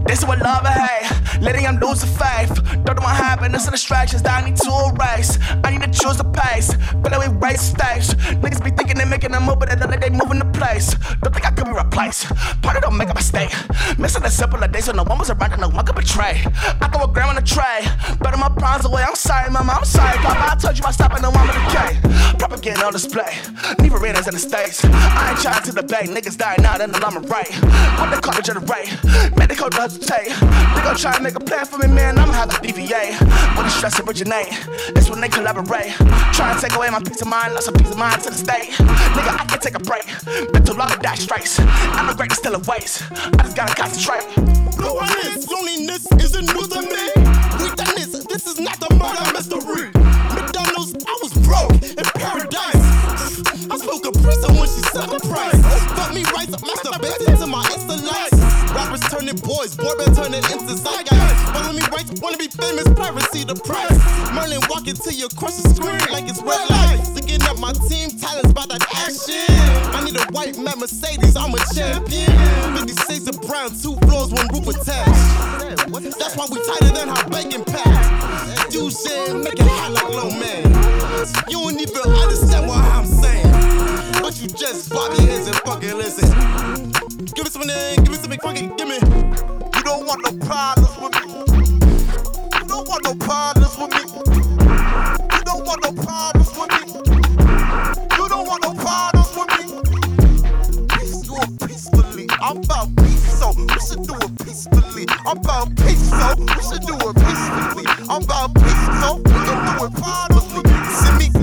This is what love and hate, letting them lose the faith. Don't know what happened, it's the distractions that I need to erase. I need to choose the pace, better we raise stakes. Niggas be thinking they making a move, but they moving the place. Don't think I could be replaced, party don't make a mistake. Missing the simpler days when no one was around and no one could betray. I throw a gram on the tray, better my problems away. I'm sorry, mama, I'm sorry, papa. I told you I stopped and no one with a K. Propaganda on display, leave arenas in the States. I ain't trying to debate, niggas dying now, then I'm right. What they call it generate, man, they call it hesitate. They gon' try and make a plan for me, man, I'ma have to deviate. When the stress originate, it's when they collaborate. Try and take away my peace of mind, lost some peace of mind to the state. Nigga, I can't take a break, mental log of that strikes. I'm the greatest still in waste, I just gotta concentrate. Blue eyes, loneliness isn't new to me. We done this is not the murder mystery. McDonald's, I was broke in paradise. I spoke a prison when she set the price. Fuck me right, masturbated to my Insta likes. Rappers turning boys, boy been turning into side guys. Follow me right, wanna be famous, piracy the price. Merlin walking to your crush the screen like it's red lights. Looking at my team talents by that action. I need a white man Mercedes, I'm a champion. 56 of brown, 2 floors, 1 roof attached. That's why we tighter than our bacon pack. Do shit, make it hot like low man. You don't even understand what I'm saying, but you just bob your heads and fucking listen. Give me some name, give me some fucking, give me. You don't want no problems with me. You don't want no problems with me. You don't want no problems with me. You don't want no problems with me. Peace, do it peacefully. I'm about peace, so we should do it peacefully. I'm about peace, so we should do it peacefully. I'm about peace, so we can do it peacefully. See me.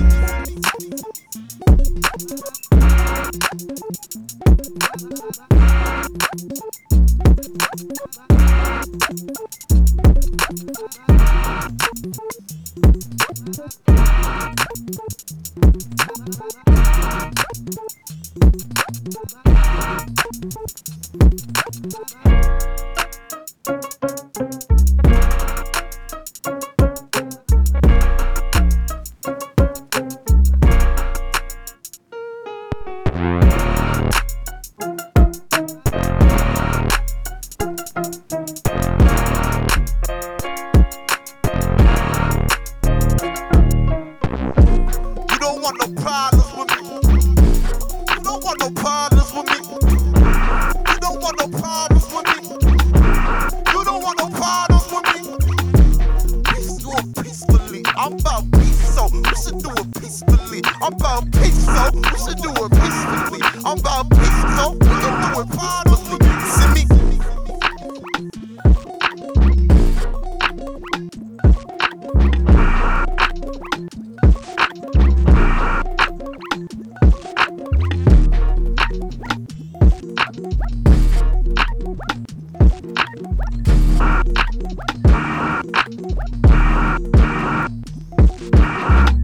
I'm about peace, so we should do it peacefully. I'm about peace, so we should do it peacefully. I'm about peace, so we can do it peacefully. See me.